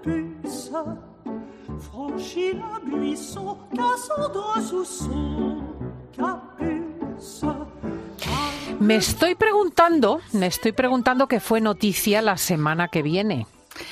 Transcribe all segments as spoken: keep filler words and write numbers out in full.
puce, franchit la buisson, Cassandre sous son capuce. Me estoy preguntando, me estoy preguntando qué fue noticia la semana que viene.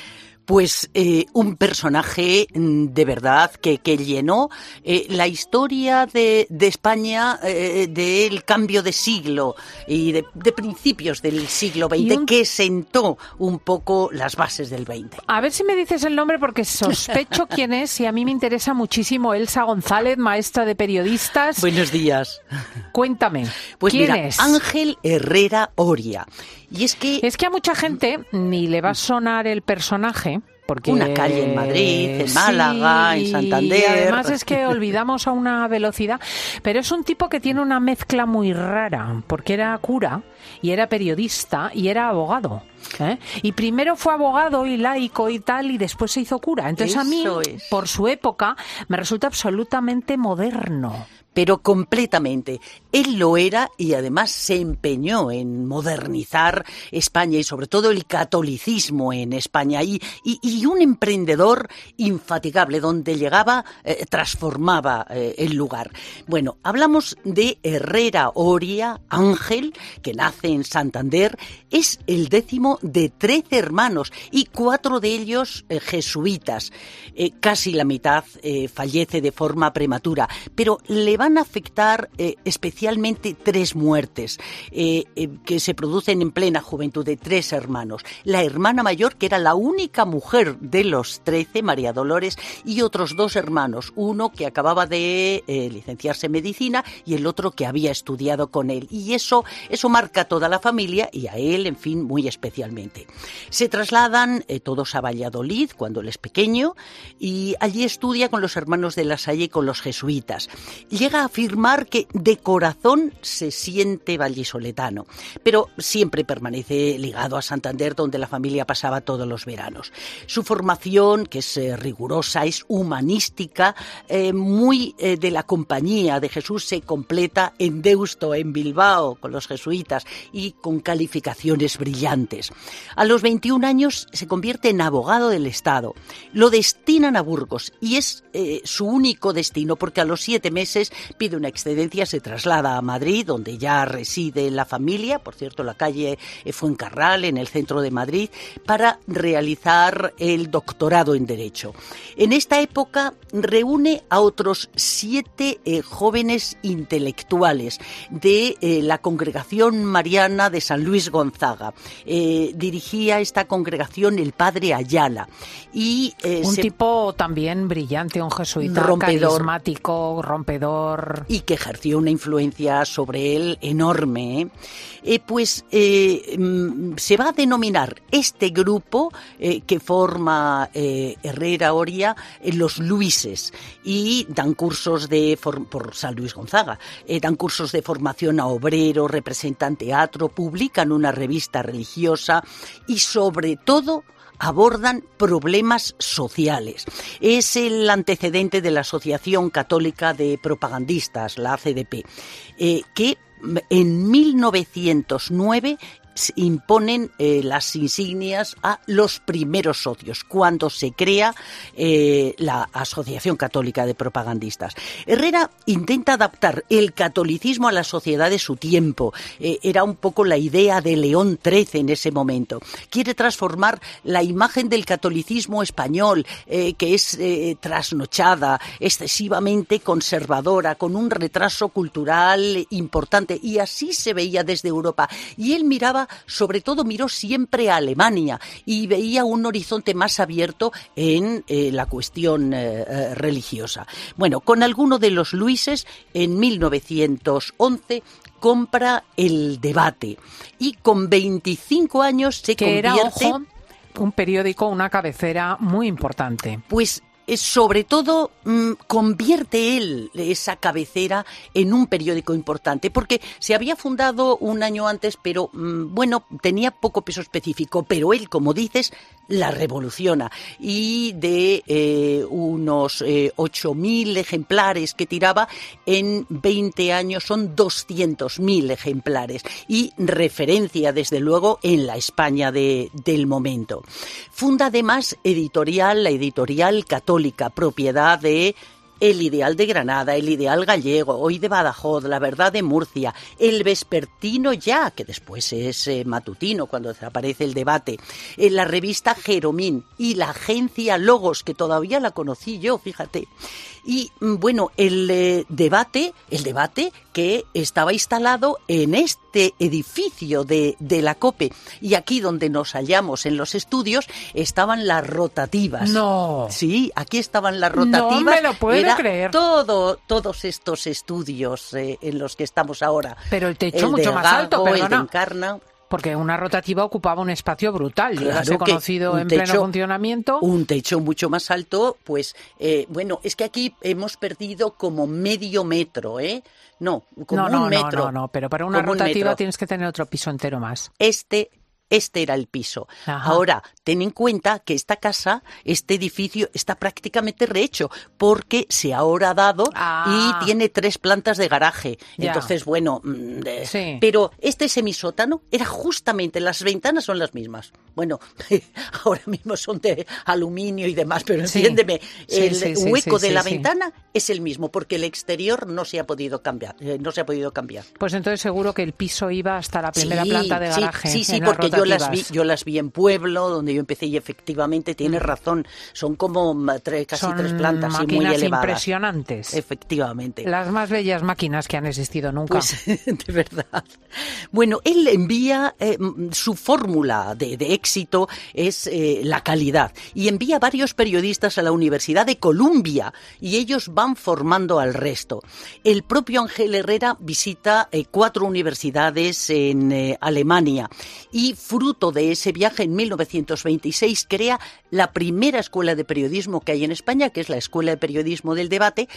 Pues eh, un personaje de verdad que, que llenó eh, la historia de, de España eh, del cambio de siglo y de, de principios del siglo veinte, un... que sentó un poco las bases del veinte. A ver si me dices el nombre porque sospecho quién es y a mí me interesa muchísimo. Elsa González, maestra de periodistas. Buenos días. Cuéntame, pues ¿quién mira, es? Ángel Herrera Oria. Y es que... Es que a mucha gente ni le va a sonar el personaje. Porque, una calle en Madrid, en Málaga, sí, en Santander. Y además es que olvidamos a una velocidad. Pero es un tipo que tiene una mezcla muy rara, porque era cura y era periodista y era abogado. ¿eh? Y primero fue abogado y laico y tal, y después se hizo cura. Entonces Eso a mí, es. por su época, me resulta absolutamente moderno. Pero completamente. Él lo era y además se empeñó en modernizar España y sobre todo el catolicismo en España. Y, y, y un emprendedor infatigable, donde llegaba, eh, transformaba eh, el lugar. Bueno, hablamos de Herrera Oria, Ángel, que nace en Santander. Es el décimo de trece hermanos y cuatro de ellos eh, jesuitas. Eh, casi la mitad eh, fallece de forma prematura, pero le van a afectar eh, especialmente tres muertes eh, eh, que se producen en plena juventud de tres hermanos. La hermana mayor, que era la única mujer de los trece, María Dolores, y otros dos hermanos, uno que acababa de eh, licenciarse en medicina y el otro que había estudiado con él. Y eso, eso marca a toda la familia y a él, en fin, muy especialmente. Se trasladan eh, todos a Valladolid cuando él es pequeño y allí estudia con los hermanos de La Salle y con los jesuitas. Llega a afirmar que de corazón se siente vallisoletano, pero siempre permanece ligado a Santander, donde la familia pasaba todos los veranos. Su formación, que es eh, rigurosa, es humanística, eh, muy eh, de la compañía de Jesús, se completa en Deusto, en Bilbao, con los jesuitas y con calificaciones brillantes. A los veintiún años se convierte en abogado del Estado. Lo destinan a Burgos y es eh, su único destino, porque a los siete meses pide una excedencia, se traslada a Madrid, donde ya reside la familia, por cierto, la calle Fuencarral, en el centro de Madrid, para realizar el doctorado en Derecho. En esta época reúne a otros siete eh, jóvenes intelectuales de eh, la Congregación Mariana de San Luis Gonzaga. Eh, dirigía esta congregación el padre Ayala. Y, eh, un se... tipo también brillante, un jesuita rompedor, carismático, rompedor. Y que ejerció una influencia sobre él enorme. ¿eh? Eh, pues eh, se va a denominar este grupo eh, que forma eh, Herrera Oria eh, los Luises, y dan cursos de for- por San Luis Gonzaga, eh, dan cursos de formación a obreros, representan teatro, publican una revista religiosa y sobre todo abordan problemas sociales. Es el antecedente de la Asociación Católica de Propagandistas, la A C D P, eh, que en mil novecientos nueve imponen eh, las insignias a los primeros socios, cuando se crea eh, la Asociación Católica de Propagandistas. Herrera intenta adaptar el catolicismo a la sociedad de su tiempo. Eh, era un poco la idea de León trece en ese momento. Quiere transformar la imagen del catolicismo español, eh, que es eh, trasnochada, excesivamente conservadora, con un retraso cultural importante, y así se veía desde Europa. Y él miraba sobre todo miró siempre a Alemania y veía un horizonte más abierto en eh, la cuestión eh, religiosa. Bueno, con alguno de los Luises, en mil novecientos once compra El Debate y con veinticinco años se que convierte... Era, ojo, un periódico, una cabecera muy importante. Pues sobre todo mmm, convierte él esa cabecera en un periódico importante, porque se había fundado un año antes, pero mmm, bueno, tenía poco peso específico, pero él, como dices, la revoluciona, y de eh, unos eh, ocho mil ejemplares que tiraba, en veinte años son doscientos mil ejemplares, y referencia desde luego en la España de, del momento. Funda además editorial, la Editorial Católica, propiedad de El Ideal de Granada, El Ideal Gallego, Hoy de Badajoz, La Verdad de Murcia, El Vespertino Ya, que después es eh, matutino cuando desaparece El Debate, eh, la revista Jeromín y la agencia Logos, que todavía la conocí yo, fíjate. Y bueno, el eh, debate, el debate que estaba instalado en este edificio de, de la COPE. Y aquí donde nos hallamos en los estudios estaban las rotativas. No. Sí, aquí estaban las rotativas. No me lo puedo Era creer. Todo, todos estos estudios eh, en los que estamos ahora. Pero el techo el mucho de más Gago, alto, el perdona. de Encarna. Porque una rotativa ocupaba un espacio brutal, Claro, llegase que conocido un en techo, pleno funcionamiento. Un techo mucho más alto, pues, eh, bueno, es que aquí hemos perdido como medio metro, ¿eh? No, como no, no, un metro. No, no, no, pero para una como un rotativa metro. tienes que tener otro piso entero más. Este... Este era el piso. Ajá. Ahora, ten en cuenta que esta casa, este edificio, está prácticamente rehecho porque se ha horadado Ah. y tiene tres plantas de garaje. Ya. Entonces, bueno, mm, de- Sí. pero este semisótano era justamente, las ventanas son las mismas. Bueno, ahora mismo son de aluminio y demás, pero Sí. entiéndeme, Sí, el sí, sí, hueco sí, de la sí, sí. ventana es el mismo porque el exterior no se ha podido cambiar, eh, no se ha podido cambiar. Pues entonces seguro que el piso iba hasta la primera Sí, planta de sí, garaje. Sí, sí, en las porque yo las vi, rotativas. yo las vi en Pueblo, donde yo empecé, y efectivamente tienes razón, son como mm, tres, casi Son tres plantas y muy máquinas elevadas. impresionantes. Efectivamente. Las más bellas máquinas que han existido nunca. Pues, de verdad. Bueno, él envía eh, su fórmula de, de éxito es eh, la calidad, y envía varios periodistas a la Universidad de Columbia y ellos van formando al resto. El propio Ángel Herrera visita eh, cuatro universidades en eh, Alemania y fruto de ese viaje en mil novecientos veintiséis crea la primera escuela de periodismo que hay en España, que es la Escuela de Periodismo del Debate.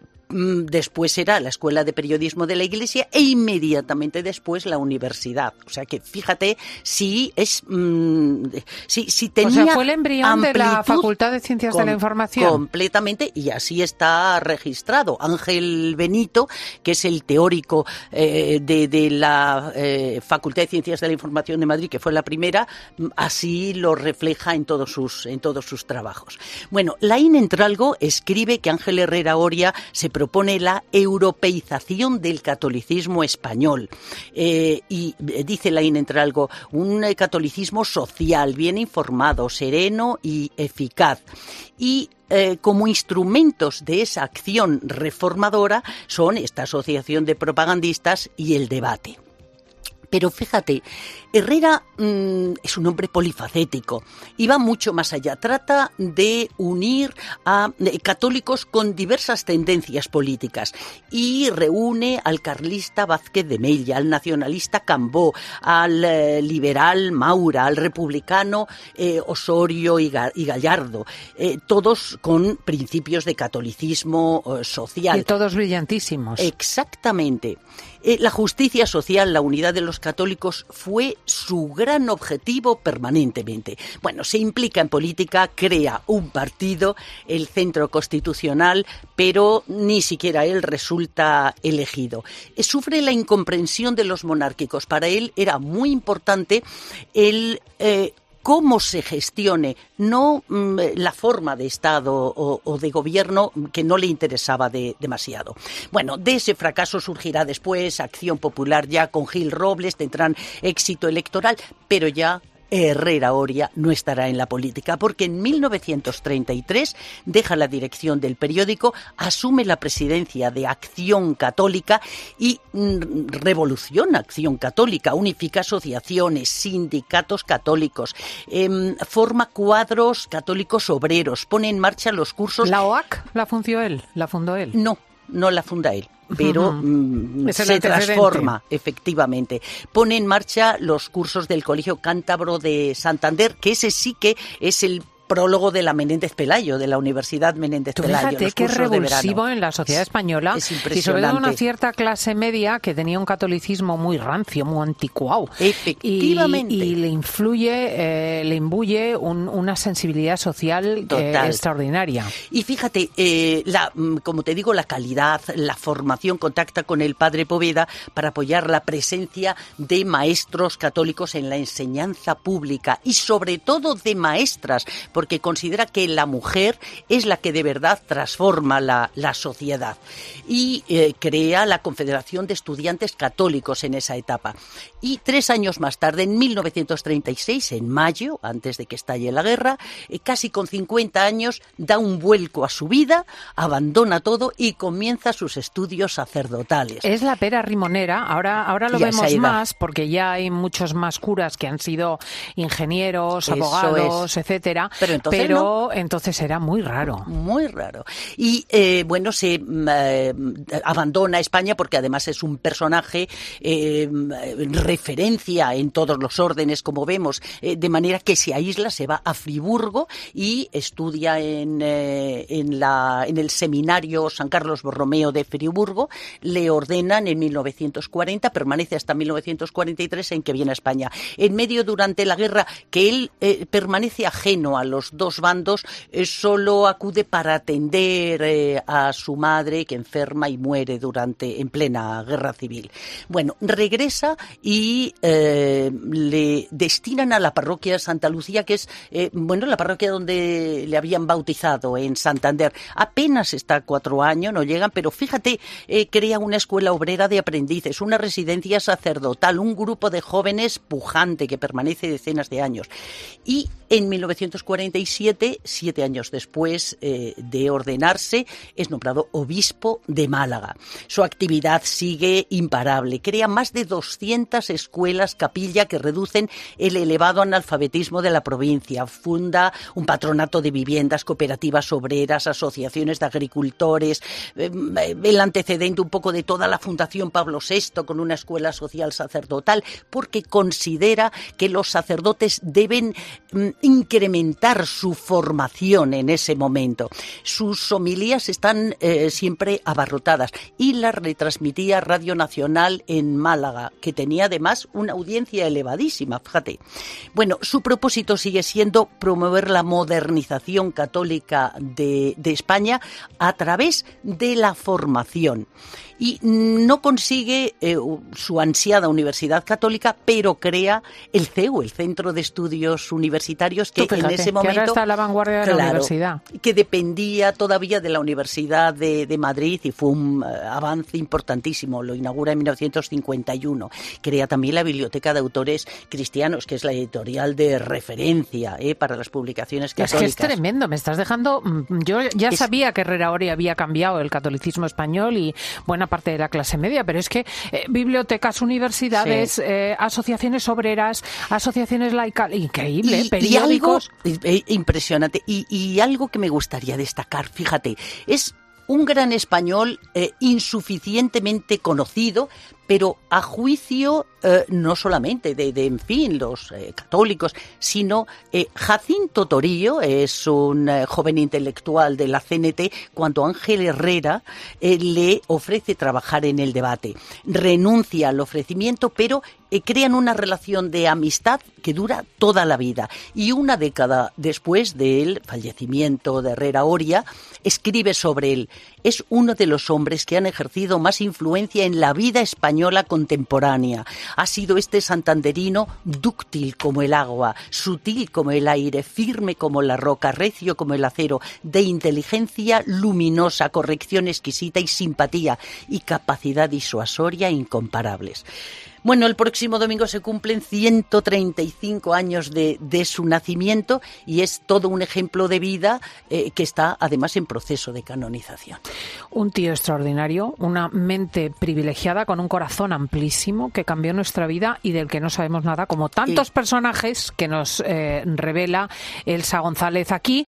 Después será la Escuela de Periodismo de la Iglesia e inmediatamente después la universidad. O sea que fíjate si es mmm, si, si tenía O sea, fue el embrión de la amplitud Facultad de Ciencias de la Información. Completamente, y así está registrado. Ángel Benito, que es el teórico eh, de, de la eh, Facultad de Ciencias de la Información de Madrid, que fue la primera, así lo refleja en todos sus, en todos sus trabajos. Bueno, Laín Entralgo escribe que Ángel Herrera Oria se propone la europeización del catolicismo español. Eh, y dice Laín Entralgo, un catolicismo social, bien informado, sereno y eficaz. Y eh, como instrumentos de esa acción reformadora son esta asociación de propagandistas y el debate. Pero fíjate, Herrera mmm, es un hombre polifacético y va mucho más allá. Trata de unir a eh, católicos con diversas tendencias políticas y reúne al carlista Vázquez de Mella, al nacionalista Cambó, al eh, liberal Maura, al republicano eh, Osorio y, Ga- y Gallardo, eh, todos con principios de catolicismo eh, social. Y todos brillantísimos. Exactamente. Eh, la justicia social, la unidad de los católicos fue su gran objetivo permanentemente. Bueno, se implica en política, crea un partido, el Centro Constitucional, pero ni siquiera él resulta elegido. Eh, sufre la incomprensión de los monárquicos. Para él era muy importante el eh, cómo se gestione, no mm, la forma de Estado o, o de gobierno, que no le interesaba de, demasiado. Bueno, de ese fracaso surgirá después Acción Popular, ya con Gil Robles, tendrán éxito electoral, pero ya Herrera Oria no estará en la política, porque en mil novecientos treinta y tres deja la dirección del periódico, asume la presidencia de Acción Católica y mm, revoluciona Acción Católica, unifica asociaciones, sindicatos católicos, eh, forma cuadros católicos obreros, pone en marcha los cursos... ¿La O A C la fundó él? ¿La fundó él? No, no la funda él, pero Uh-huh. mm, Es el se antecedente. transforma, efectivamente. Pone en marcha los cursos del Colegio Cántabro de Santander, que ese sí que es el prólogo de la Menéndez Pelayo, de la Universidad Menéndez Tú Pelayo. Fíjate qué revulsivo en la sociedad española, es y sobre todo una cierta clase media que tenía un catolicismo muy rancio, muy anticuado. Efectivamente. Y, y le influye, eh, le imbuye un, una sensibilidad social eh, extraordinaria. Y fíjate, eh, la, como te digo, la calidad, la formación contacta con el padre Poveda para apoyar la presencia de maestros católicos en la enseñanza pública y sobre todo de maestras, porque considera que la mujer es la que de verdad transforma la, la sociedad. Y eh, crea la Confederación de Estudiantes Católicos en esa etapa. Y tres años más tarde, en mil novecientos treinta y seis, en mayo, antes de que estalle la guerra, eh, casi con cincuenta años, da un vuelco a su vida, abandona todo y comienza sus estudios sacerdotales. Es la pera rimonera, ahora, ahora lo vemos más, porque ya hay muchos más curas que han sido ingenieros, abogados, etcétera. Pero entonces, pero no. entonces era muy raro. Muy raro. Y eh, bueno, se eh, abandona España porque además es un personaje eh, referencia en todos los órdenes, como vemos, eh, de manera que se aísla, se va a Friburgo y estudia en, eh, en, la, en el seminario San Carlos Borromeo de Friburgo. Le ordenan en mil novecientos cuarenta, permanece hasta mil novecientos cuarenta y tres, en que viene a España. En medio, durante la guerra, que él eh, permanece ajeno a los dos bandos, eh, solo acude para atender eh, a su madre, que enferma y muere durante en plena guerra civil. Bueno, regresa y eh, le destinan a la parroquia de Santa Lucía, que es eh, bueno la parroquia donde le habían bautizado en Santander. Apenas está cuatro años, no llegan, pero fíjate, eh, crea una escuela obrera de aprendices, una residencia sacerdotal, un grupo de jóvenes pujante que permanece decenas de años. Y en mil novecientos cuarenta y siete, siete años después eh, de ordenarse, es nombrado obispo de Málaga. Su actividad sigue imparable. Crea más de doscientas escuelas capilla que reducen el elevado analfabetismo de la provincia. Funda un patronato de viviendas, cooperativas obreras, asociaciones de agricultores, eh, el antecedente un poco de toda la Fundación Pablo sexto con una escuela social sacerdotal, porque considera que los sacerdotes deben mm, incrementar su formación en ese momento. Sus homilías están eh, siempre abarrotadas y las retransmitía Radio Nacional en Málaga, que tenía además una audiencia elevadísima, fíjate. Bueno, su propósito sigue siendo promover la modernización católica de, de España a través de la formación. Y no consigue eh, su ansiada universidad católica, pero crea el C E U, el Centro de Estudios Universitarios, que fíjate, en ese momento... que ahora está a la vanguardia de claro, la universidad. Que dependía todavía de la Universidad de, de Madrid y fue un uh, avance importantísimo. Lo inaugura en mil novecientos cincuenta y uno. Crea también la Biblioteca de Autores Cristianos, que es la editorial de referencia eh, para las publicaciones católicas. Es que es tremendo, me estás dejando... Yo ya es... sabía que Herrera Oria había cambiado el catolicismo español y buena parte de la clase media, pero es que eh, bibliotecas, universidades, sí. eh, asociaciones obreras, asociaciones laicales, increíble, y, periódicos. Y algo, eh, impresionante. Y, y algo que me gustaría destacar, fíjate, es un gran español eh, insuficientemente conocido, pero a juicio eh, no solamente de, de, en fin, los eh, católicos, sino eh, Jacinto Torillo es un eh, joven intelectual de la C N T, cuando Ángel Herrera eh, le ofrece trabajar en el debate. Renuncia al ofrecimiento, pero eh, crean una relación de amistad que dura toda la vida. Y una década después del fallecimiento de Herrera Oria, escribe sobre él: es uno de los hombres que han ejercido más influencia en la vida española contemporánea. Ha sido este santanderino dúctil como el agua, sutil como el aire, firme como la roca, recio como el acero, de inteligencia luminosa, corrección exquisita y simpatía y capacidad disuasoria incomparables. Bueno, el próximo domingo se cumplen ciento treinta y cinco años de, de su nacimiento y es todo un ejemplo de vida eh, que está además en proceso de canonización. Un tío extraordinario, una mente privilegiada con un corazón amplísimo que cambió nuestra vida y del que no sabemos nada, como tantos y... personajes que nos eh, revela Elsa González aquí